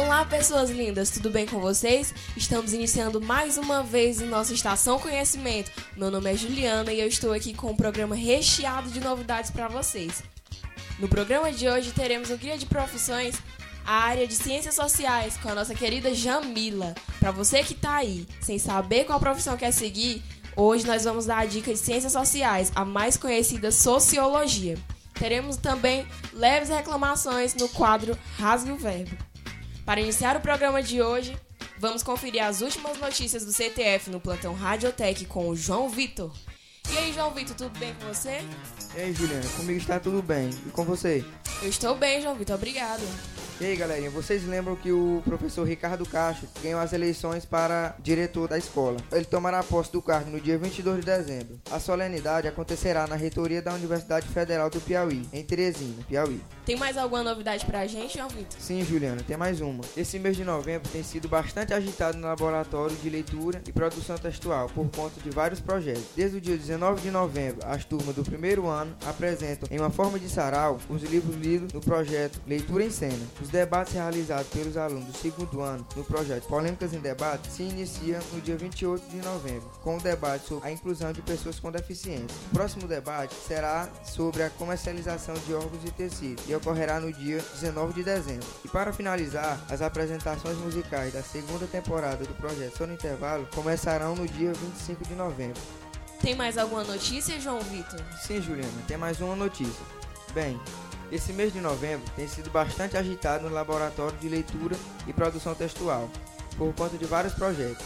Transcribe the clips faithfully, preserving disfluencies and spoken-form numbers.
Olá, pessoas lindas, tudo bem com vocês? Estamos iniciando mais uma vez em nossa Estação Conhecimento. Meu nome é Juliana e eu estou aqui com um programa recheado de novidades para vocês. No programa de hoje teremos o Guia de Profissões, a área de Ciências Sociais, com a nossa querida Jamila. Para você que está aí, sem saber qual profissão quer seguir, hoje nós vamos dar a dica de Ciências Sociais, a mais conhecida Sociologia. Teremos também leves reclamações no quadro Rasgue o Verbo. Para iniciar o programa de hoje, vamos conferir as últimas notícias do C T F no plantão Radiotech com o João Vitor. E aí, João Vitor, tudo bem com você? E aí, Juliana, comigo está tudo bem. E com você? Eu estou bem, João Vitor, obrigado. E aí, galerinha, vocês lembram que o professor Ricardo Castro ganhou as eleições para diretor da escola? Ele tomará posse do cargo no dia vinte e dois de dezembro. A solenidade acontecerá na reitoria da Universidade Federal do Piauí, em Teresina, Piauí. Tem mais alguma novidade pra gente, João Vitor? Sim, Juliana, tem mais uma. Esse mês de novembro tem sido bastante agitado no laboratório de leitura e produção textual por conta de vários projetos. Desde o dia dezenove de novembro, as turmas do primeiro ano apresentam, em uma forma de sarau, os livros lidos no projeto Leitura em Cena. Os debates realizados pelos alunos do segundo ano no projeto Polêmicas em Debate se iniciam no dia vinte e oito de novembro, com o debate sobre a inclusão de pessoas com deficiência. O próximo debate será sobre a comercialização de órgãos e tecidos e ocorrerá no dia dezenove de dezembro. E para finalizar, as apresentações musicais da segunda temporada do projeto Só no Intervalo começarão no dia vinte e cinco de novembro. Tem mais alguma notícia, João Vitor? Sim, Juliana, tem mais uma notícia. Bem, esse mês de novembro tem sido bastante agitado no laboratório de leitura e produção textual, por conta de vários projetos.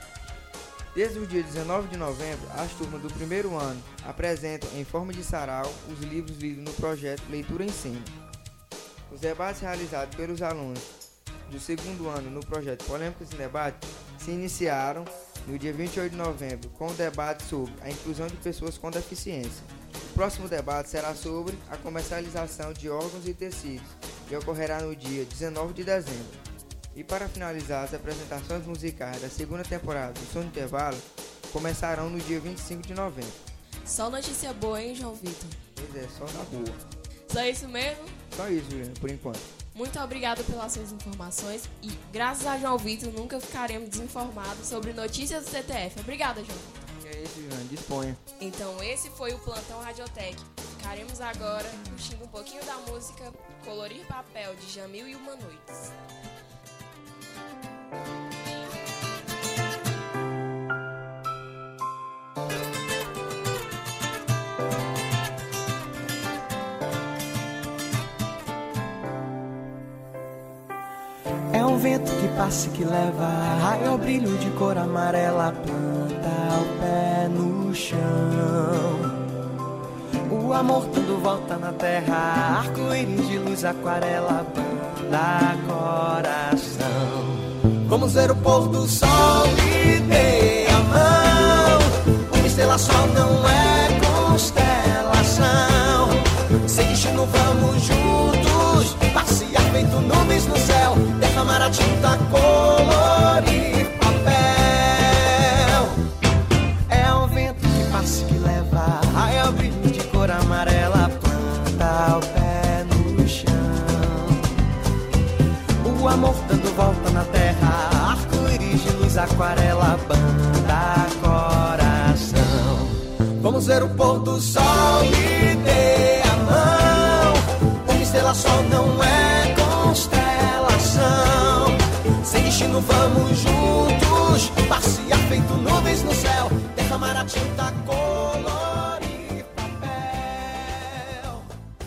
Desde o dia dezenove de novembro, as turmas do primeiro ano apresentam, em forma de sarau, os livros lidos no projeto Leitura em Cena. Os debates realizados pelos alunos do segundo ano no projeto Polêmicas em Debate se iniciaram no dia vinte e oito de novembro, com o debate sobre a inclusão de pessoas com deficiência. O próximo debate será sobre a comercialização de órgãos e tecidos e ocorrerá no dia dezenove de dezembro. E para finalizar, as apresentações musicais da segunda temporada do Som do Intervalo começarão no dia vinte e cinco de novembro. Só notícia boa, hein, João Vitor? Pois é, só na boa. Só isso mesmo? Só isso, Juliana, por enquanto. Muito obrigado pelas suas informações e, graças a João Vitor, nunca ficaremos desinformados sobre notícias do C T F. Obrigada, João. É isso, Juliana, disponha. Então, esse foi o Plantão Radiotech. Ficaremos agora curtindo um pouquinho da música Colorir Papel, de Jamil e Uma Noites. É um vento que passa e que leva raio ao brilho de cor amarela, planta o pé no chão. O amor tudo volta na terra, arco-íris de luz, aquarela, banda coração. Vamos ver o pôr do sol e dê a mão. Uma estrela só não é constelação. Sem destino vamos juntos, passear feito nuvens no céu, derramar a tinta, colorir papel. É um vento que passa e que leva raio ao brilho de cor amarela, planta o pé no chão. O amor dando volta na terra, arco-íris de luz, aquarela, banda coração. Vamos ver o pôr do sol e dê a mão. Uma estrela só não é constelação. Sem destino vamos juntos, passear feito nuvens no céu, derramar a tinta, colorir papel.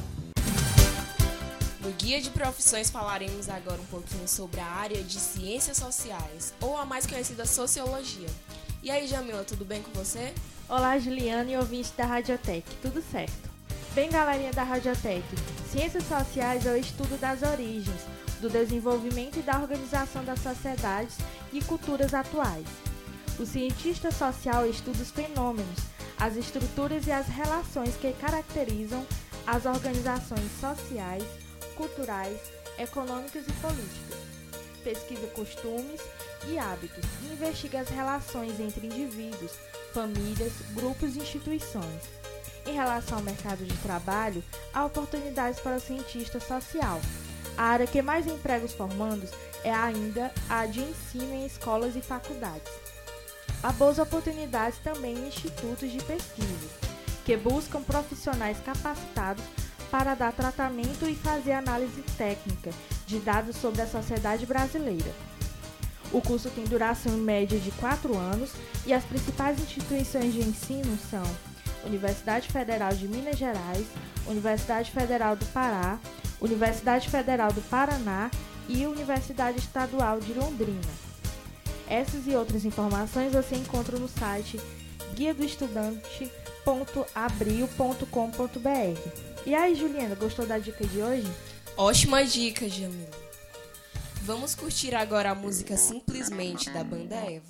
No Guia de Profissões falaremos agora um pouquinho sobre a área de Ciências Sociais, ou a mais conhecida Sociologia. E aí, Jamila, tudo bem com você? Olá, Juliana e ouvintes da Radiotech, tudo certo? Bem, galerinha da Radiotech, Ciências Sociais é o estudo das origens, do desenvolvimento e da organização das sociedades e culturas atuais. O cientista social estuda os fenômenos, as estruturas e as relações que caracterizam as organizações sociais, culturais, econômicas e políticas. Pesquisa costumes e hábitos e investiga as relações entre indivíduos, famílias, grupos e instituições. Em relação ao mercado de trabalho, há oportunidades para o cientista social. A área que mais emprega os formandos é ainda a de ensino em escolas e faculdades. Há boas oportunidades também em institutos de pesquisa, que buscam profissionais capacitados para dar tratamento e fazer análise técnica de dados sobre a sociedade brasileira. O curso tem duração média de quatro anos e as principais instituições de ensino são Universidade Federal de Minas Gerais, Universidade Federal do Pará, Universidade Federal do Paraná e Universidade Estadual de Londrina. Essas e outras informações você encontra no site guia do estudante ponto abril ponto com ponto b r. E aí, Juliana, gostou da dica de hoje? Ótima dica, Jamila. Vamos curtir agora a música Simplesmente, da banda Eva.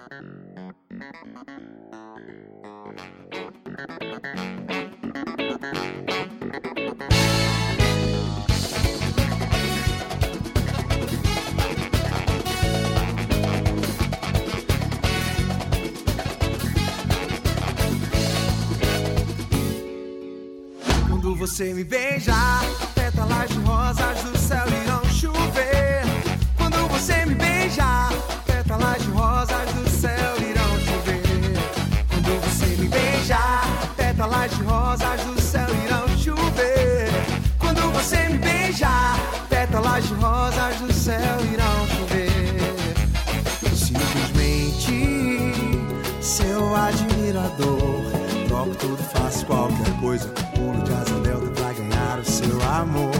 Quando você me beija, pétalas de rosas do céu irão chover. Quando você me beija, pétalas de rosas do céu irão chover. Quando você me beija, pétalas de rosas do céu irão chover. Quando você me beija, pétalas de rosas do céu irão chover. Simplesmente seu admirador, troco tudo, faço qualquer coisa, pulo de asa delta pra ganhar o seu amor.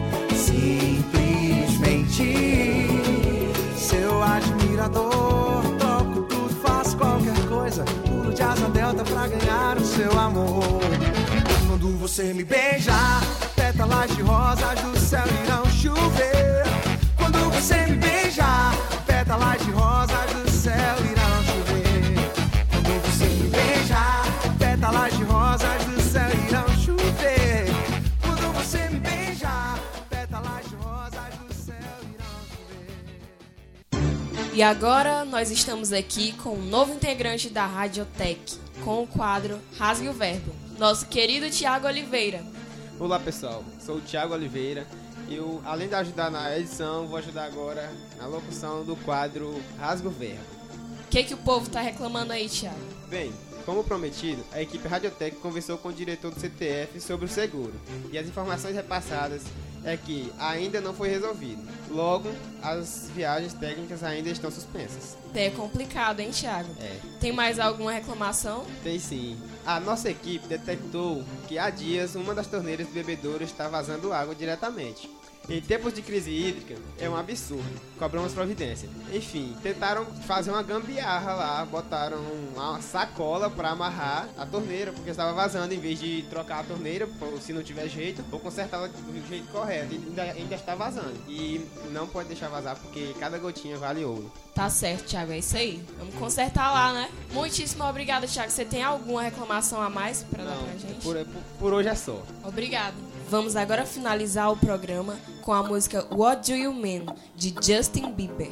Simplesmente seu admirador, troco tudo, faço qualquer coisa, pulo de asa delta pra ganhar o seu amor. Quando você me beija, pétalas de rosas do céu irão chover. Quando você me beija, pétalas de rosas do céu irão chover. Quando você me beija, pétalas de rosas do céu irão chover. Quando você me beija, pétalas de rosas do céu irão chover. E agora nós estamos aqui com um novo integrante da Radiotech, com o quadro Rasgue o Verbo, nosso querido Tiago Oliveira. Olá pessoal, sou o Tiago Oliveira. Eu, além de ajudar na edição, vou ajudar agora na locução do quadro Rasgue o Verbo. O que, que o povo tá reclamando aí, Tiago? Bem, como prometido, a equipe Radiotech conversou com o diretor do C T F sobre o seguro. E as informações repassadas é que ainda não foi resolvido. Logo, as viagens técnicas ainda estão suspensas. É complicado, hein, Tiago? É. Tem mais alguma reclamação? Tem sim. A nossa equipe detectou que há dias uma das torneiras do bebedouro está vazando água diretamente. Em tempos de crise hídrica, é um absurdo. Cobramos providência. Enfim, tentaram fazer uma gambiarra lá, botaram uma sacola para amarrar a torneira, porque estava vazando, em vez de trocar a torneira, se não tiver jeito, ou consertá-la do jeito correto. E ainda, ainda está vazando. E não pode deixar vazar, porque cada gotinha vale ouro. Tá certo, Thiago, é isso aí. Vamos consertar lá, né? Muitíssimo obrigada, Thiago. Você tem alguma reclamação a mais para dar pra gente? Por, por, por hoje é só. Obrigado. Vamos agora finalizar o programa com a música What Do You Mean, de Justin Bieber.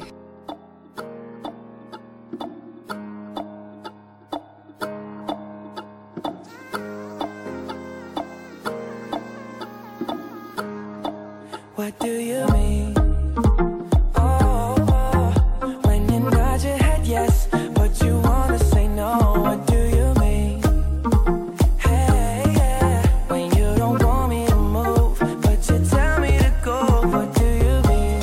What do you mean? Oh, oh, when you nod your head yes, but you wanna say no. What do you mean? Hey, yeah, when you don't want me to move, but you tell me to go. What do you mean?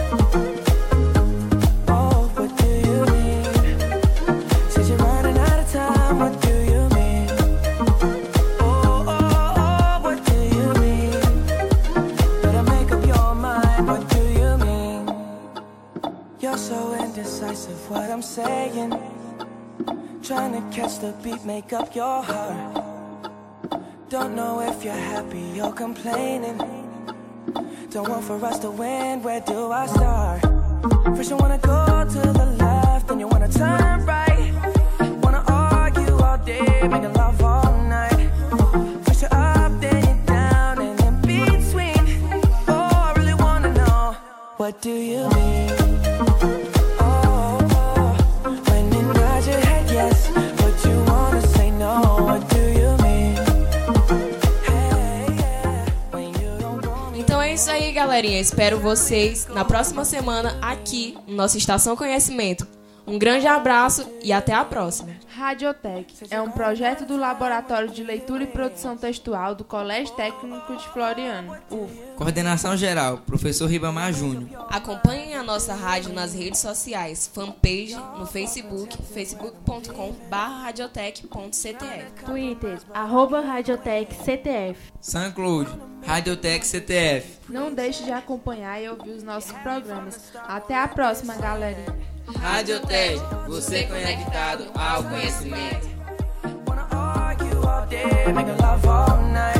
Oh, what do you mean? Said you're running out of time. What do you mean? Oh, oh, oh, what do you mean? Better make up your mind. What do you mean? You're so indecisive. What I'm saying, trying to catch the beat, make up your heart. Don't know if you're happy or complaining. Don't want for us to win, where do I start? First you wanna go to the left, then you wanna turn right. Wanna argue all day, making love all night. First you're up, then you're down, and in between. Oh, I really wanna know, what do you mean? Oh, oh, when you nod your head yes, but you wanna say no. What do you mean? Hey, yeah, when you don't want me. Então é isso aí, galerinha. Espero vocês na próxima semana aqui no nosso Estação Conhecimento. Um grande abraço e até a próxima. Radiotec é um projeto do Laboratório de Leitura e Produção Textual do Colégio Técnico de Floriano, U F. Coordenação geral, professor Ribamar Júnior. Acompanhem a nossa rádio nas redes sociais, fanpage no Facebook, facebook ponto com barra radiotec ponto c t f. Twitter, arroba Radiotec C T F. SoundCloud, Radiotec C T F. Não deixe de acompanhar e ouvir os nossos programas. Até a próxima, galerinha. Radiotec, você conectado ao conhecimento. Wanna argue all day, make love all night.